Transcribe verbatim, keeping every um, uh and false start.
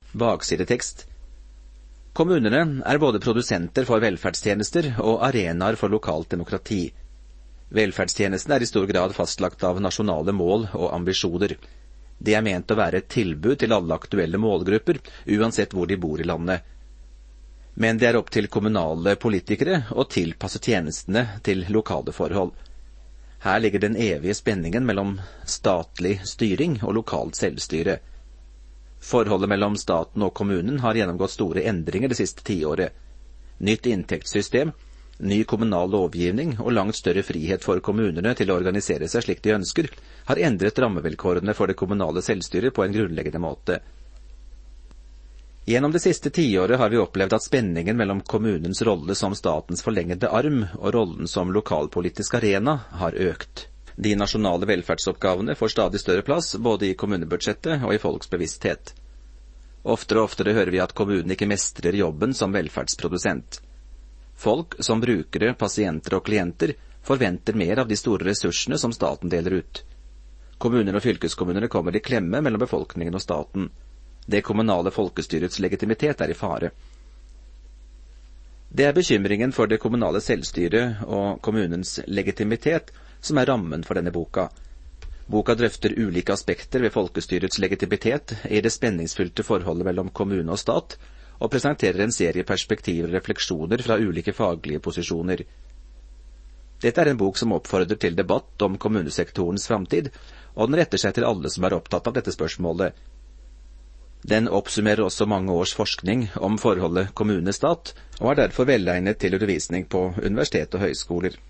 Baksidetekst. Kommunene er både produsenter for velferdstjenester og arenaer for lokalt demokrati. Velferdstjenestene er i stor grad fastlagt av nasjonale mål og ambisjoner. Det er ment å være et tilbud til alle aktuelle målgrupper, uansett hvor de bor i landet. Men det er opp til kommunale politikere å tilpasse tjenestene til lokale forhold. Her ligger den evige spenningen mellom statlig styring og lokalt selvstyre. Forholdet mellom staten og kommunen har gjennomgått store endringer det siste tiåret. Nytt inntektssystem, ny kommunal lovgivning og langt større frihet for kommunene til å organisere seg slik de ønsker, har endret rammevilkårene for det kommunale selvstyret på en grunnleggende måte. Gjennom det siste tiåret har vi opplevd at spenningen mellom kommunens rolle som statens forlengede arm og rollen som lokalpolitisk arena har økt. De nasjonale velferdsoppgavene får stadig større plass, både i kommunebudsjettet og i folks bevissthet. Oftere og oftere hører vi at kommunen ikke mestrer jobben som velferdsprodusent. Folk som brukere, pasienter og klienter forventer mer av de store ressursene som staten deler ut. Kommuner og fylkeskommunene kommer i klemme mellom befolkningen og staten. Det kommunale folkestyrets legitimitet er i fare. Det er bekymringen for det kommunale selvstyret og kommunens legitimitet som er rammen for denne boka. Boka drøfter ulike aspekter ved folkestyrets legitimitet i det spenningsfylte forholdet mellom kommune og stat, og presenterer en serie perspektiver og refleksjoner fra ulike faglige posisjoner. Dette er en bok som oppfordrer til debatt om kommunesektorens framtid, og den retter seg til alle som er opptatt av dette spørsmålet. Den oppsummerer også mange års forskning om forholdet kommune-stat, og er derfor velegnet til undervisning på universitet og høyskoler.